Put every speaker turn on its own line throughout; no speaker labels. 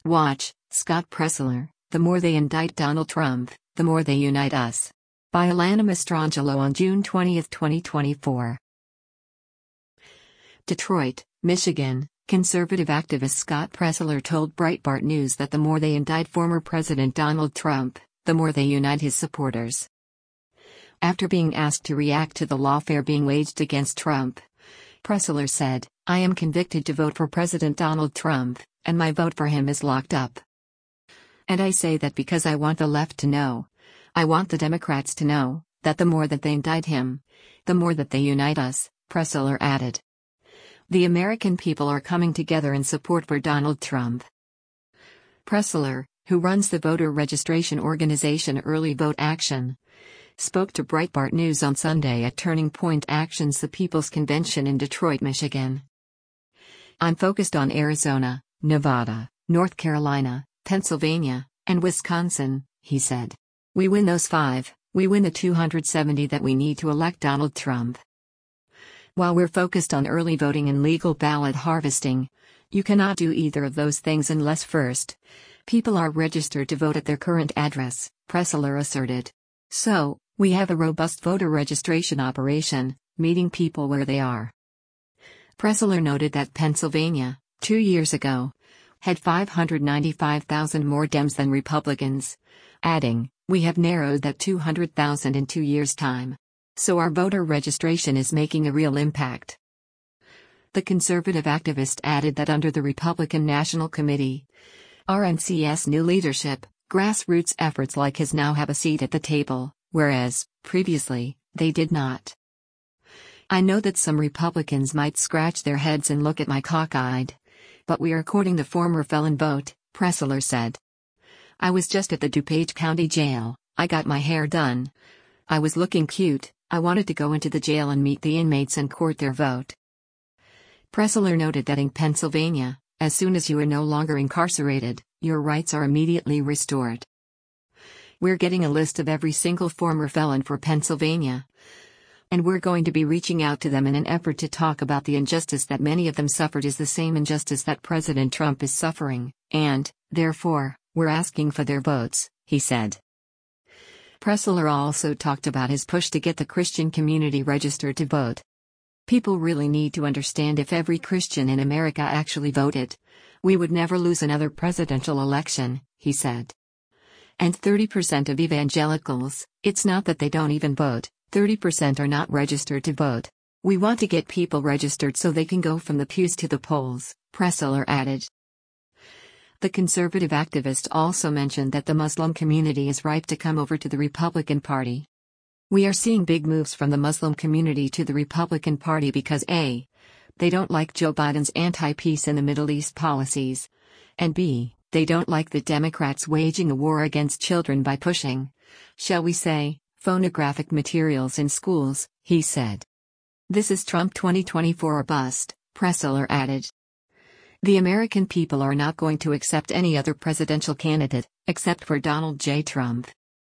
Watch, Scott Presler, The More They Indict Donald Trump, The More They Unite Us. By Alana Mastrangelo on June 20, 2024. Detroit, Michigan, conservative activist Scott Presler told Breitbart News that the more they indict former President Donald Trump, the more they unite his supporters. After being asked to react to the lawfare being waged against Trump, Presler said, "I am convicted to vote for President Donald Trump, and my vote for him is locked up. And I say that because I want the left to know, I want the Democrats to know, that the more that they indict him, the more that they unite us," Presler added. The American people are coming together in support for Donald Trump. Presler, who runs the voter registration organization Early Vote Action, spoke to Breitbart News on Sunday at Turning Point Action's The People's Convention in Detroit, Michigan. "I'm focused on Arizona, Nevada, North Carolina, Pennsylvania, and Wisconsin," he said. "We win those 5, we win the 270 that we need to elect Donald Trump. While we're focused on early voting and legal ballot harvesting, you cannot do either of those things unless first, people are registered to vote at their current address," Presler asserted. "So, we have a robust voter registration operation, meeting people where they are." Presler noted that Pennsylvania, 2 years ago, had 595,000 more Dems than Republicans, adding, "We have narrowed that 200,000 in 2 years' time. So our voter registration is making a real impact." The conservative activist added that under the Republican National Committee, RNC's new leadership, grassroots efforts like his now have a seat at the table, whereas, previously, they did not. "I know that some Republicans might scratch their heads and look at my cockeyed, but we are courting the former felon vote," Presler said. "I was just at the DuPage County Jail, I got my hair done. I was looking cute, I wanted to go into the jail and meet the inmates and court their vote." Presler noted that in Pennsylvania, as soon as you are no longer incarcerated, your rights are immediately restored. "We're getting a list of every single former felon for Pennsylvania. And we're going to be reaching out to them in an effort to talk about the injustice that many of them suffered is the same injustice that President Trump is suffering, and, therefore, we're asking for their votes," he said. Presler also talked about his push to get the Christian community registered to vote. "People really need to understand if every Christian in America actually voted, we would never lose another presidential election," he said. "And 30% of evangelicals, it's not that they don't even vote, 30% are not registered to vote. We want to get people registered so they can go from the pews to the polls," Presler added. The conservative activist also mentioned that the Muslim community is ripe to come over to the Republican Party. "We are seeing big moves from the Muslim community to the Republican Party because A, they don't like Joe Biden's anti-peace in the Middle East policies, and B, they don't like the Democrats waging a war against children by pushing, shall we say, phonographic materials in schools," he said. "This is Trump 2024 or bust," Presler added. "The American people are not going to accept any other presidential candidate, except for Donald J. Trump."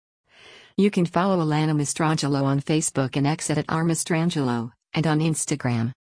You can follow Alana Mastrangelo on Facebook and X at @rmastrangelo, and on Instagram.